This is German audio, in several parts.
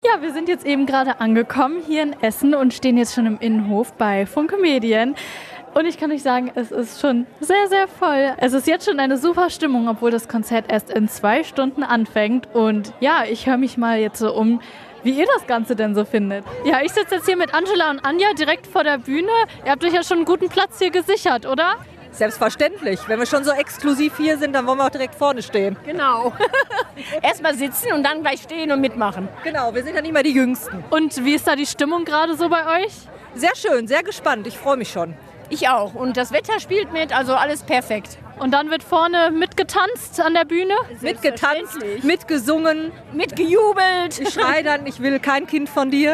Ja, wir sind jetzt eben gerade angekommen hier in Essen und stehen jetzt schon im Innenhof bei Funke Medien. Und ich kann euch sagen, es ist schon sehr, sehr voll. Es ist jetzt schon eine super Stimmung, obwohl das Konzert erst in 2 Stunden anfängt. Und ja, ich höre mich mal jetzt so um, wie ihr das Ganze denn so findet. Ja, ich sitze jetzt hier mit Angela und Anja direkt vor der Bühne. Ihr habt euch ja schon einen guten Platz hier gesichert, oder? Selbstverständlich. Wenn wir schon so exklusiv hier sind, dann wollen wir auch direkt vorne stehen. Genau. Erstmal sitzen und dann gleich stehen und mitmachen. Genau, wir sind ja nicht mehr die Jüngsten. Und wie ist da die Stimmung gerade so bei euch? Sehr schön, sehr gespannt. Ich freue mich schon. Ich auch. Und das Wetter spielt mit, also alles perfekt. Und dann wird vorne mitgetanzt an der Bühne? Mitgetanzt, mitgesungen, mitgejubelt. Ich schreie dann, ich will kein Kind von dir.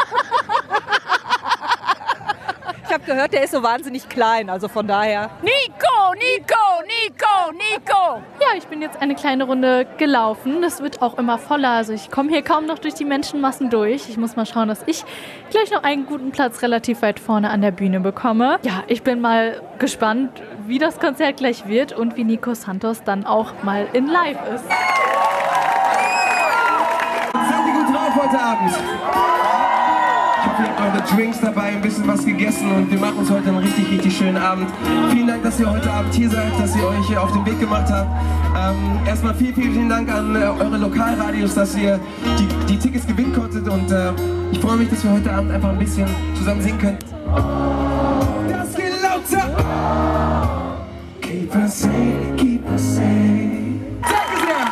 Ich habe gehört, der ist so wahnsinnig klein, also von daher. Nico, Nico, Nico, Nico. Ja, ich bin jetzt eine kleine Runde gelaufen. Es wird auch immer voller, also ich komme hier kaum noch durch die Menschenmassen durch. Ich muss mal schauen, dass ich gleich noch einen guten Platz relativ weit vorne an der Bühne bekomme. Ja, ich bin mal gespannt, wie das Konzert gleich wird und wie Nico Santos dann auch mal in live ist. Seid ihr gut drauf heute Abend? Ich hoffe, ihr habt eure Drinks dabei, ein bisschen was gegessen und wir machen uns heute einen richtig, richtig schönen Abend. Vielen Dank, dass ihr heute Abend hier seid, dass ihr euch auf den Weg gemacht habt. Erstmal vielen Dank an eure Lokalradios, dass ihr die Tickets gewinnen konntet und ich freue mich, dass wir heute Abend einfach ein bisschen zusammen singen können. Das geht lauter! Keep us safe, keep us safe. Danke sehr!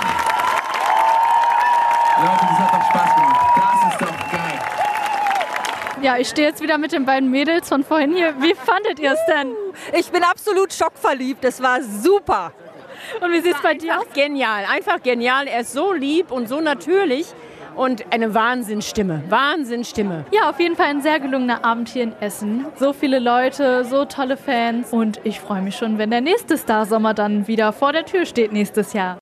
Leute, das hat doch Spaß gemacht. Das ist doch geil. Ja, ich stehe jetzt wieder mit den beiden Mädels von vorhin hier. Wie fandet ihr es denn? Ich bin absolut schockverliebt. Es war super. Und wie sieht es bei dir aus? Genial, einfach genial. Er ist so lieb und so natürlich. Und eine Wahnsinnsstimme, Wahnsinnsstimme. Ja, auf jeden Fall ein sehr gelungener Abend hier in Essen. So viele Leute, so tolle Fans. Und ich freue mich schon, wenn der nächste Starsommer dann wieder vor der Tür steht nächstes Jahr.